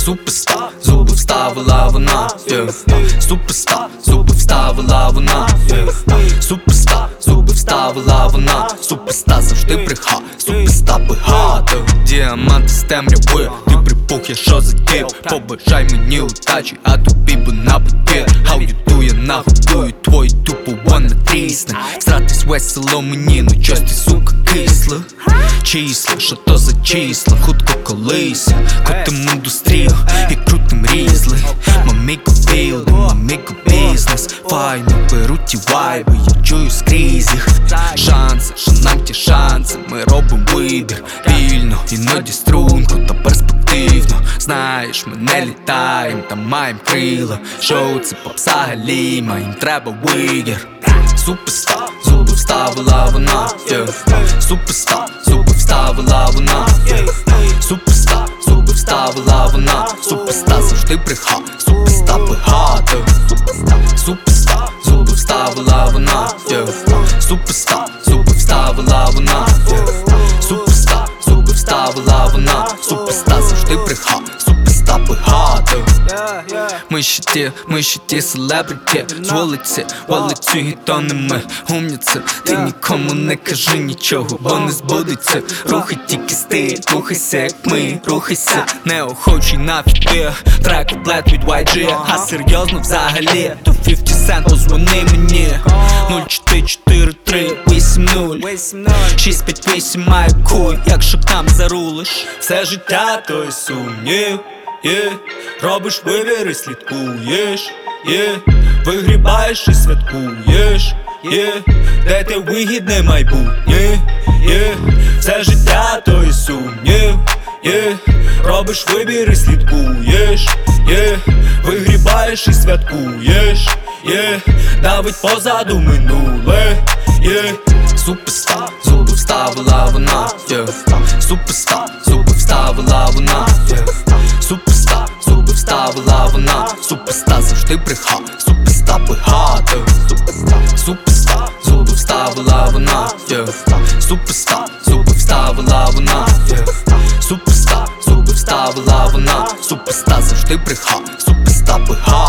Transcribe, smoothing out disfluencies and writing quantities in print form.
Суперстар, зуби вставила вона, суперстар, зуби вставила вона, суперстар, зуби вставила вона, суперстар завжди бреха, суперстар багато. Діаманти з темряви, ти припух, я що за тип. Побажай мені удачі, а тобі би на папір. How я нагодую твої тупо вона трісне. Стратись весело мені, ну чось ти, сука, кисла. Числа, що то за числа, хутко колись. Крутим індустрію і крутим різли. Маміко білди, маміко бізнес. Файно беруть ті вайби, я чую скрізь їх. Шанси, що нам ті шанси, ми робимо вибір. Вільно, іноді струнко та перспективно. Знаєш, ми не літаєм, та маєм крила. Шоу це попса галіма, їм треба вигір. Суперстар, зуби вставила вона, суперстар, зуби вставила вона, суперстар, зуби вставила вона, суперстар завжди бреха, суперстар багато. Суперстар, зуби вставила вона, суперстар, зуби вставила вона, суперстар, зуби вставила вона, суперстар завжди бреха, суперстар багато. Ми ще ті селебріті з вулиці, і то не ми умніці. Ти нікому не кажи нічого, бо не збудеться. Рухай тільки стиль, рухайся як ми, рухайся. Неохочий на фіти, трек куплет від YG. А серйозно взагалі, то 50 Cent, позвони мені 0443 80 658 має куй, якщо там зарулиш. Все життя то й сумнів, робиш вибір і слідкуєш, вигрібаєш і святкуєш, де ти вигідне майбутнє, все життя то й сумнів, робиш вибір і слідкуєш, вигрібаєш і святкуєш, давить позаду минуле, суперстар, зуби вставила вона, суперстар, зуби вставила вона, суперстар, зуби вставила вона, суперстар завжди бреха, суперстар багато. Суперстар, зуби вставила вона, суперстар, зуби вставила вона, суперстар, зуби вставила вона, суперстар завжди бреха, суперстар багато.